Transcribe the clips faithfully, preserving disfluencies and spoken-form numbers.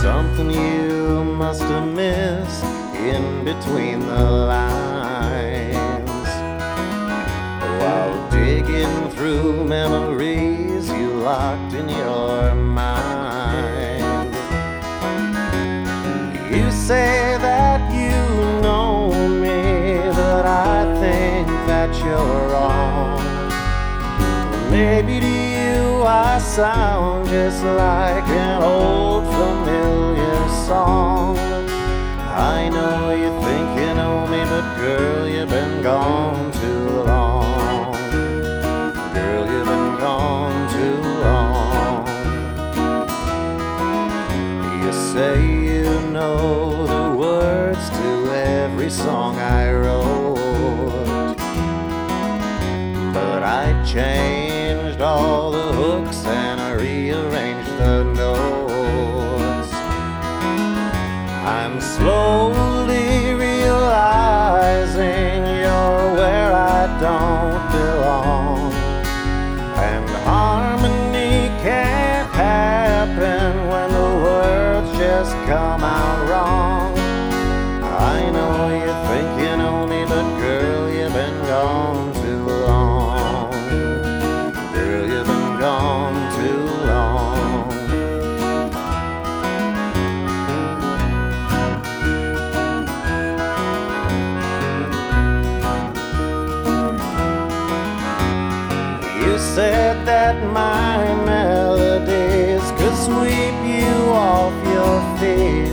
something you must have missed in between the lines. While digging through memories you locked in your mind. You say that you know me, but I think that you're wrong. Maybe to you I sound just like an old familiar song. I know you think you know me, but girl, you've been gone too long. Girl, you've been gone too long. You say you know the words to every song I wrote, but I changed all the hooks and I rearranged the notes. I'm slowly realizing you're where I don't belong, and harmony can't happen when the words just come out wrong. I know you think you know me, but girl, you've been gone too long. Girl, you've been gone too long. You said that my melodies could sweep you off your feet.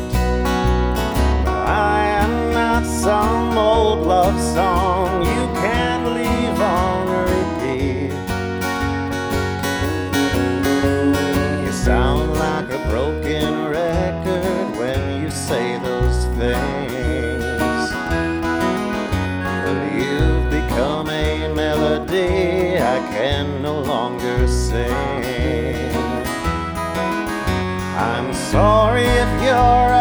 I am not some old love song you can't leave on repeat. You sound like a broken record when you say those things, but you've become a melody I can no longer sing. I'm sorry if you're